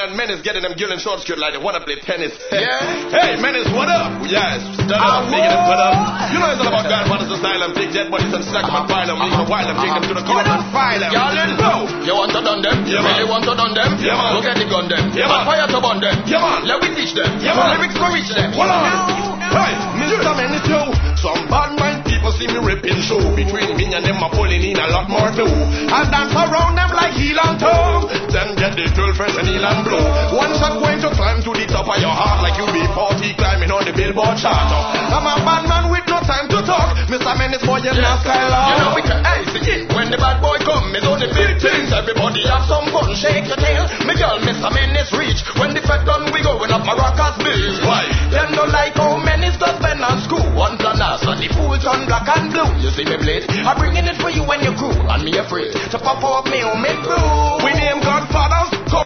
man, men is getting them gill and short skirt like they wanna play tennis. Yeah. Hey, men is what up? Yes, stud up, big and put up. You know it's all about Godfather's asylum, big dead bodies and stack them and file them. You can wild them, take them to the court and file them. Y'all in? Go. You want to done them? Yeah, really man. want to done them? Yeah, man. Go get the gun them. Yeah, man. Fire to burn them. Yeah, man. Let we teach them. Yeah, So man. lyrics go reach them. Hold on. Hey, Mr. Menace, yo. Some bad mind people see me ripping show. Between me and them, I'm pulling in a lot more too. And dance around them like heel and toe. Then get the 12 fresh and heel and blow. Once I'm going to climb to the top of your heart like you be 40 climbing on the billboard chart. I'm a bad man with no time to talk. Mr. Menace, boy, you're not Skylar. You know we can ice it. When the bad boy come, it's only big things. Everybody have some fun, shake your tail. Me girl